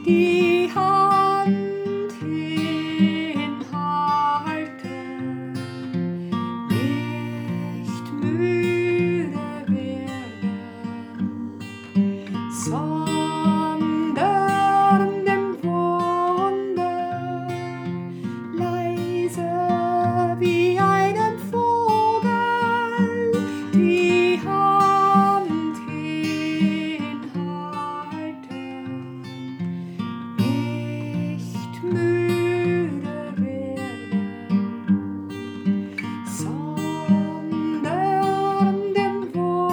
die Hand hinhalten, nicht müde werden, sondern dem Wunder leise wie einen Vogel die Hand hinhalten, nicht müde werden, sondern dem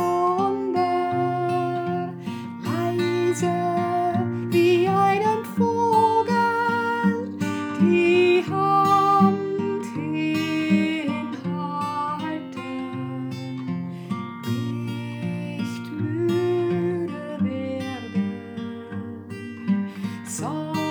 Wunder leise wie einen Vogel die Hand hinhalten, nicht müde werden, sondern